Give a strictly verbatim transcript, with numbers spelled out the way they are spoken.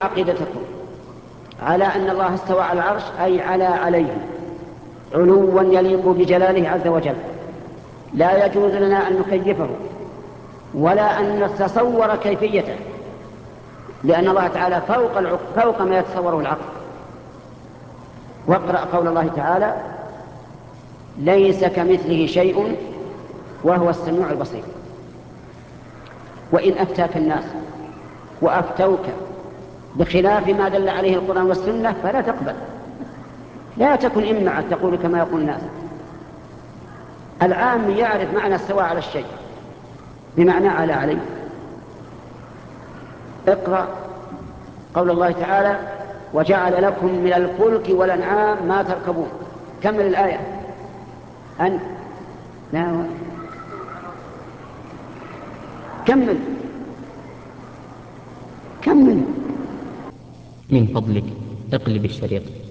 عقيدتكم على أن الله استوى على العرش أي على عليه علوا يليق بجلاله عز وجل، لا يجوز لنا أن نكيفه ولا أن نتصور كيفيته، لأن الله تعالى فوق, العقل فوق ما يتصوره العقل. واقرأ قول الله تعالى: ليس كمثله شيء وهو السميع البصير. وإن أفتاك الناس وأفتوك بخلاف ما دل عليه القرآن والسنة فلا تقبل، لا تكن إمعا تقول كما يقول الناس. العام يعرف معنى السواء على الشيء بمعنى على عليه. اقرأ قول الله تعالى: وجعل لكم من الفلك والأنعام ما تركبون. كمل الآية. أن لا كمل كمل من فضلك اقلب الشريط.